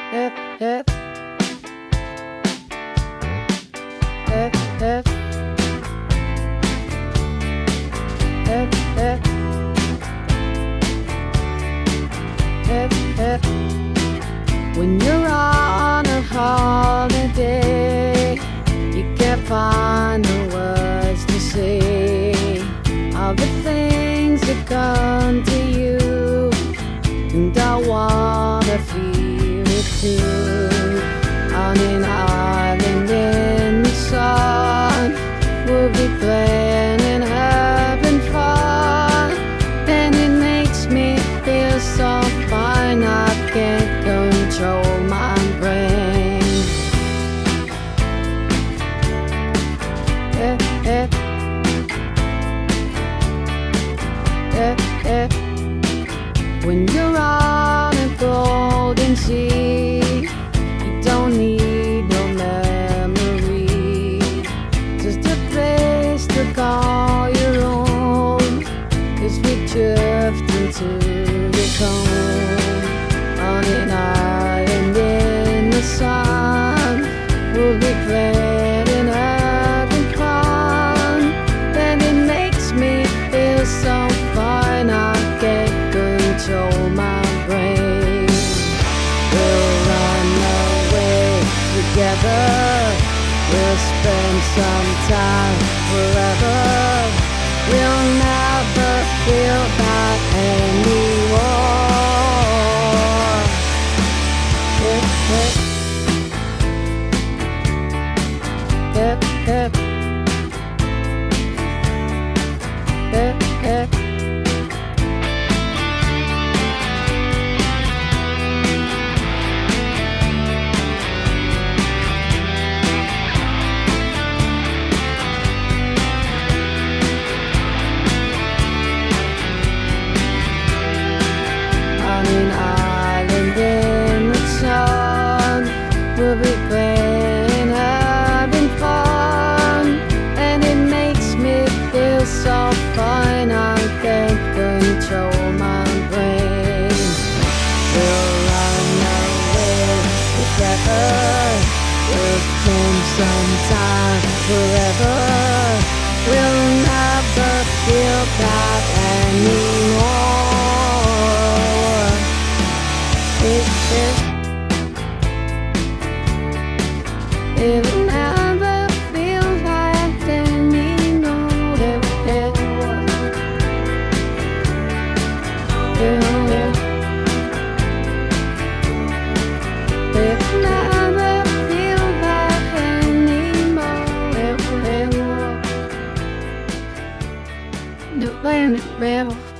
If, if, if, when you're on a holiday, you can't find the words to say all the things that come to you, and I wanna feel it too. On an island in the sun, we'll be playing and having fun, and it makes me feel so fine I can't control my brain. When you're on a golden sea, you don't need no memory, just a place to call your own, 'cause we drift into the cone. On an island in the sun, we'll be playing and having fun, and it makes me feel so fine I can't control my brain. We'll run away together, we'll spend some time forever, we'll never feel that anymore. On an island in the sun, we'll be playing, having fun, and it makes me feel so fine I can't control my brain. We'll run away together, we'll spend some time forever, we'll never feel that anymore. It'll never feel like anymore. It'll never feel like anymore. The planet rebel.